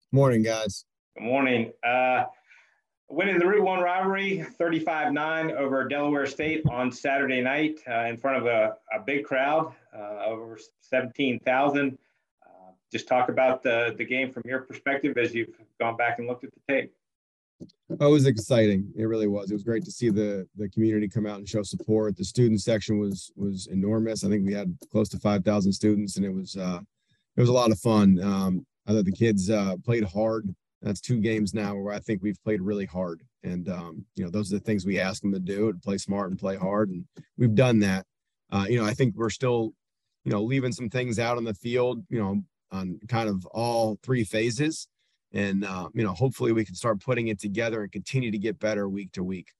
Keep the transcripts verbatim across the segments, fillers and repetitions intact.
Morning, guys. Good morning. Uh, winning the Route One rivalry, thirty-five nine over Delaware State on Saturday night uh, in front of a, a big crowd, uh, over seventeen thousand. Uh, just talk about the, the game from your perspective as you've gone back and looked at the tape. Oh, it was exciting. It really was. It was great to see the the community come out and show support. The student section was was enormous. I think we had close to five thousand students, and it was uh, it was a lot of fun. Um, I thought the kids uh, played hard. That's two games now where I think we've played really hard, and um, you know those are the things we ask them to do: to play smart and play hard, and we've done that. Uh, you know, I think we're still, you know, leaving some things out on the field. You know, on kind of all three phases. And, uh, you know, hopefully we can start putting it together and continue to get better week to week.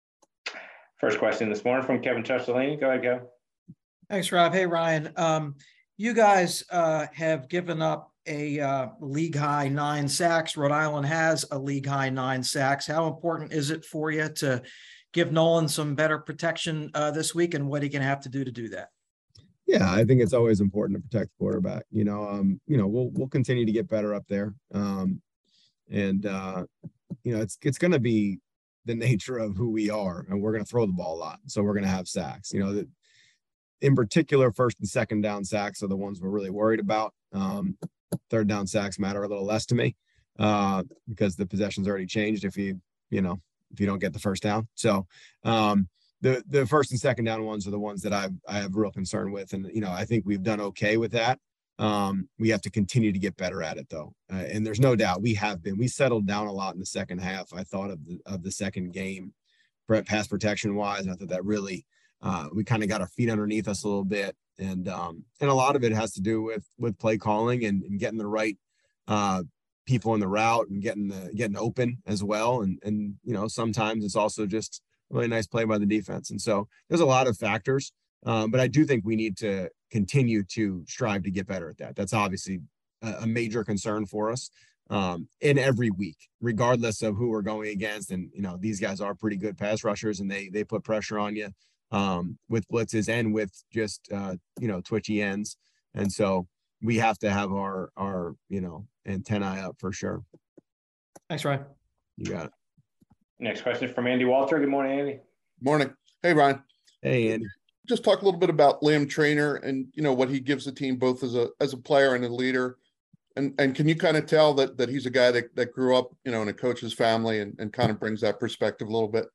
First question this morning from Kevin Chesterlini. Go ahead, Kevin. Thanks, Rob. Hey, Ryan. Um, you guys uh, have given up a uh, league high nine sacks. Rhode Island has a league high nine sacks. How important is it for you to give Nolan some better protection uh, this week, and what he can have to do to do that? Yeah, I think it's always important to protect the quarterback. You know, um, you know, we'll we'll continue to get better up there. Um, And, uh, you know, it's, it's going to be the nature of who we are, and we're going to throw the ball a lot. So we're going to have sacks, you know, that in particular, first and second down sacks are the ones we're really worried about. Um, third down sacks matter a little less to me, uh, because the possession's already changed if you, you know, if you don't get the first down. So, um, the, the first and second down ones are the ones that I I have real concern with. And, you know, I think we've done okay with that. Um, we have to continue to get better at it, though. Uh, and there's no doubt we have been. We settled down a lot in the second half. I thought of the of the second game, pass protection wise. And I thought that really uh, we kind of got our feet underneath us a little bit, and um, and a lot of it has to do with with play calling and, and getting the right uh, people in the route and getting the getting open as well. And and you know sometimes it's also just a really nice play by the defense. And so there's a lot of factors. Um, but I do think we need to continue to strive to get better at that. That's obviously a, a major concern for us um, in every week, regardless of who we're going against. And, you know, these guys are pretty good pass rushers, and they they put pressure on you um, with blitzes and with just, uh, you know, twitchy ends. And so we have to have our, our you know, antennae up for sure. Thanks, Ryan. You got it. Next question from Andy Walter. Good morning, Andy. Morning. Hey, Ryan. Hey, Andy. Just talk a little bit about Liam Trainer and, you know, what he gives the team both as a as a player and a leader. And and can you kind of tell that that he's a guy that, that grew up, you know, in a coach's family and, and kind of brings that perspective a little bit?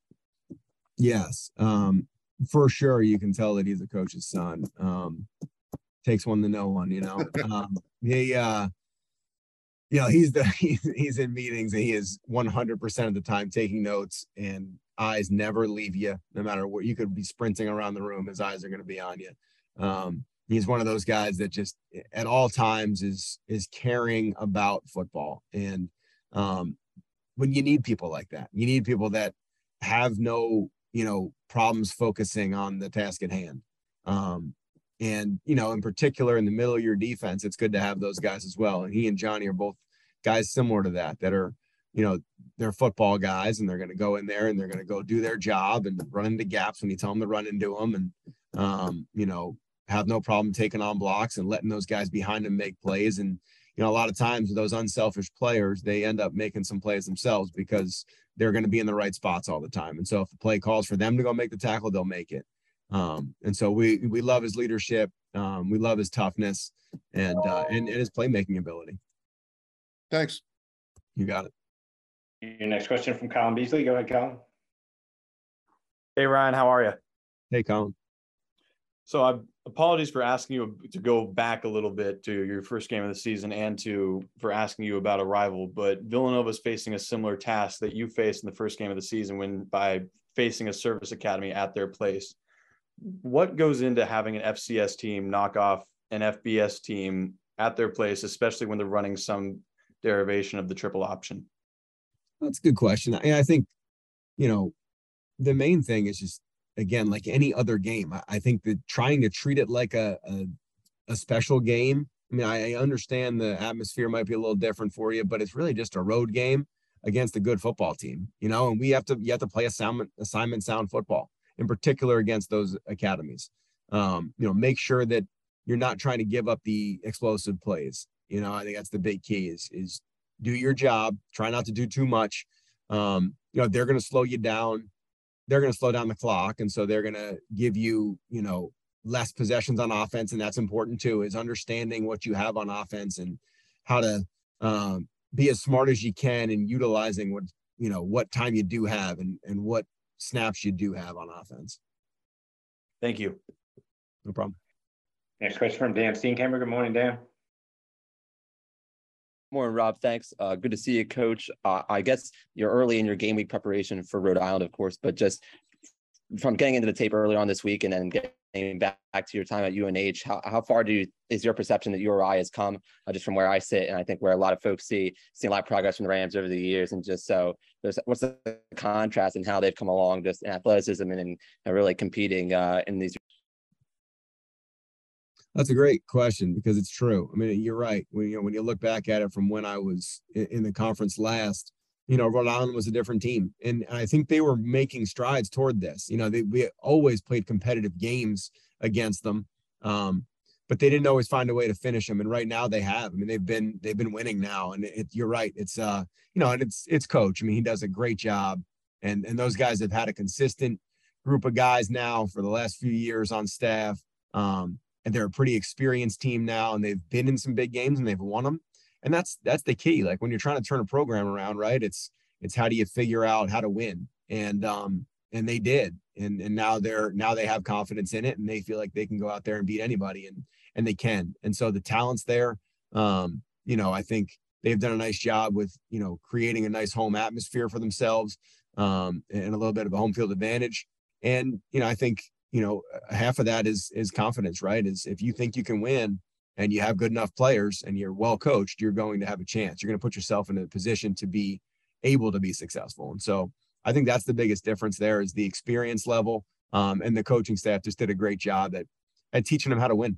Yes, um, for sure. You can tell that he's a coach's son. Um, takes one to know one, you know. Um, he, uh, you know, he's the he's, he's in meetings and he is one hundred percent of the time taking notes, and eyes never leave you, no matter what. You could be sprinting around the room, his eyes are going to be on you. Um, he's one of those guys that just at all times is is caring about football. And um, when you need people like that, you need people that have no, you know, problems focusing on the task at hand. Um, and, you know, in particular, in the middle of your defense, it's good to have those guys as well. And he and Johnny are both guys similar to that, that are, you know, they're football guys, and they're going to go in there and they're going to go do their job and run into gaps when you tell them to run into them, and, um, you know, have no problem taking on blocks and letting those guys behind them make plays. And, you know, a lot of times those unselfish players, they end up making some plays themselves because they're going to be in the right spots all the time. And so if the play calls for them to go make the tackle, they'll make it. Um, and so we, we love his leadership. Um, we love his toughness and, uh, and, and his playmaking ability. Thanks. You got it. Your next question from Colin Beasley. Go ahead, Colin. Hey, Ryan, how are you? Hey, Colin. So I apologies for asking you to go back a little bit to your first game of the season and to for asking you about a rival, but Villanova is facing a similar task that you faced in the first game of the season when by facing a service academy at their place. What goes into having an F C S team knock off an F B S team at their place, especially when they're running some derivation of the triple option? That's a good question. I, I think, you know, the main thing is just, again, like any other game, I, I think that trying to treat it like a, a, a special game. I mean, I, I understand the atmosphere might be a little different for you, but it's really just a road game against a good football team, you know, and we have to, you have to play assignment, assignment sound football, in particular against those academies. Um, you know, make sure that you're not trying to give up the explosive plays. You know, I think that's the big key is, is do your job, try not to do too much. Um, you know, they're going to slow you down. They're going to slow down the clock. And so they're going to give you, you know, less possessions on offense. And that's important too, is understanding what you have on offense and how to um, be as smart as you can and utilizing what, you know, what time you do have and, and what snaps you do have on offense. Thank you. No problem. Next question from Dan Steenkammer. Good morning, Dan. Morning, Rob. Thanks. Uh, good to see you, Coach. Uh, I guess you're early in your game week preparation for Rhode Island, of course, but just from getting into the tape early on this week and then getting back, back to your time at U N H, how, how far do you, is your perception that U R I has come uh, just from where I sit? And I think where a lot of folks see, see a lot of progress from the Rams over the years. And just so there's, what's the contrast in how they've come along just in athleticism and, and really competing uh, in these. That's a great question because it's true. I mean, you're right. When you know, when you look back at it from when I was in, in the conference last, you know, Rhode Island was a different team, and I think they were making strides toward this. You know, they we always played competitive games against them, um, but they didn't always find a way to finish them. And right now they have. I mean, they've been they've been winning now, and it, you're right. It's uh, you know, and it's it's Coach. I mean, he does a great job, and and those guys have had a consistent group of guys now for the last few years on staff. Um, And they're a pretty experienced team now, and they've been in some big games and they've won them. And that's that's the key. Like when you're trying to turn a program around, right? It's it's how do you figure out how to win? And um and they did. And and now they're now they have confidence in it, and they feel like they can go out there and beat anybody, and and they can. And so the talent's there. Um, you know, I think they've done a nice job with, you know, creating a nice home atmosphere for themselves, um, and a little bit of a home field advantage. And you know, I think you know, half of that is is confidence, right? Is if you think you can win and you have good enough players and you're well coached, you're going to have a chance. You're going to put yourself in a position to be able to be successful. And so I think that's the biggest difference there is the experience level, um, and the coaching staff just did a great job at at teaching them how to win.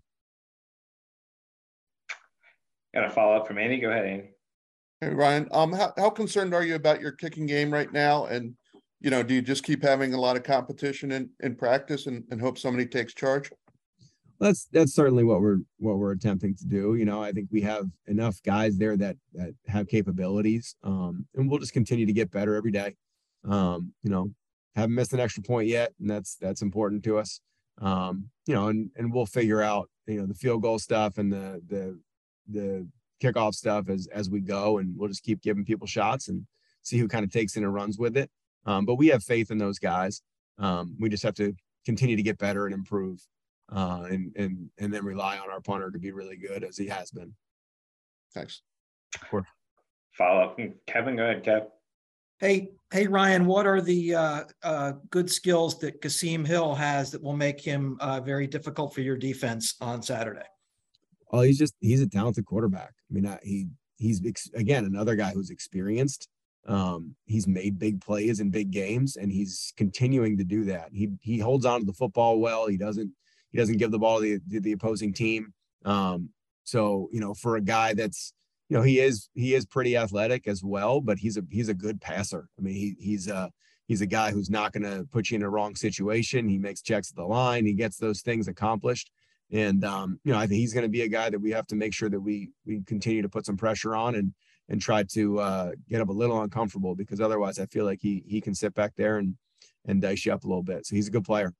Got a follow up from Andy. Go ahead, Andy. Hey, Ryan, um, how, how concerned are you about your kicking game right now? And you know, do you just keep having a lot of competition in, in practice and, and hope somebody takes charge? That's that's certainly what we're what we're attempting to do. You know, I think we have enough guys there that that have capabilities, um, and we'll just continue to get better every day. Um, you know, haven't missed an extra point yet, and that's that's important to us. Um, you know, and and we'll figure out you know the field goal stuff and the the the kickoff stuff as as we go, and we'll just keep giving people shots and see who kind of takes it and runs with it. Um, but we have faith in those guys. Um, we just have to continue to get better and improve, uh, and and and then rely on our punter to be really good as he has been. Thanks. Sure. Follow up from Kevin. Go ahead, Kev. Hey, hey, Ryan, what are the uh, uh, good skills that Kasim Hill has that will make him uh, very difficult for your defense on Saturday? Oh, he's just he's a talented quarterback. I mean, I, he he's again another guy who's experienced. Um, he's made big plays in big games, and he's continuing to do that. He he holds on to the football well. He doesn't he doesn't give the ball to the, the opposing team. Um, so you know, for a guy that's you know he is he is pretty athletic as well, but he's a he's a good passer. I mean, he he's a he's a guy who's not going to put you in a wrong situation. He makes checks at the line. He gets those things accomplished, and um, you know, I think he's going to be a guy that we have to make sure that we we continue to put some pressure on and. and try to uh, get him a little uncomfortable because otherwise I feel like he he can sit back there and and dice you up a little bit. So he's a good player.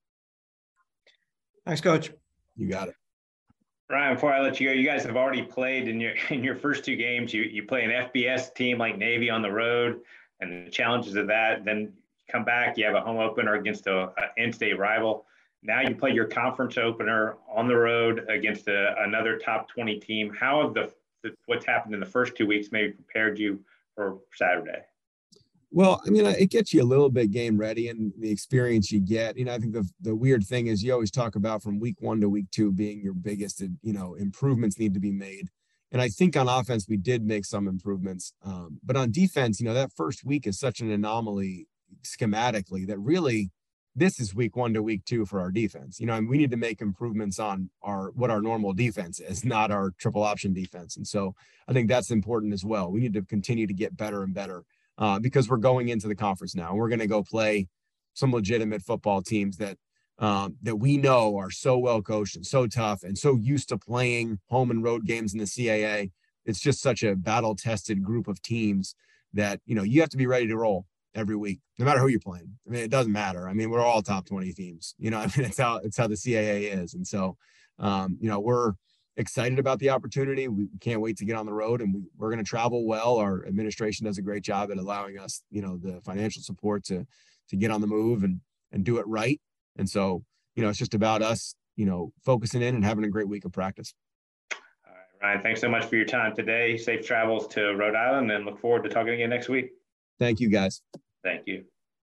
Thanks, Coach. You got it. Ryan, before I let you go, you guys have already played in your in your first two games. You you play an F B S team like Navy on the road and the challenges of that. Then you come back, you have a home opener against a, a in-state rival. Now you play your conference opener on the road against a, another top twenty team. How have the, the what's happened in the first two weeks maybe prepared you for Saturday? Well, I mean, it gets you a little bit game ready and the experience you get. You know, I think the the weird thing is you always talk about from week one to week two being your biggest, you know, improvements need to be made. And I think on offense, we did make some improvements. Um, but on defense, you know, that first week is such an anomaly schematically that really this is week one to week two for our defense. You know, and we need to make improvements on our what our normal defense is, not our triple option defense. And so I think that's important as well. We need to continue to get better and better. Uh, because we're going into the conference now. We're going to go play some legitimate football teams that um, that we know are so well coached and so tough and so used to playing home and road games in the C A A it's just such a battle tested group of teams that, you know, you have to be ready to roll every week, no matter who you're playing. I mean, it doesn't matter. I mean, we're all top twenty teams, you know, I mean, it's how, it's how the C A A is. And so, um, you know, we're excited about the opportunity. We can't wait to get on the road, and we, we're going to travel well. Our administration does a great job at allowing us, you know, the financial support to, to get on the move and, and do it right. And so, you know, it's just about us, you know, focusing in and having a great week of practice. All right, Ryan, thanks so much for your time today. Safe travels to Rhode Island, and look forward to talking again next week. Thank you, guys. Thank you.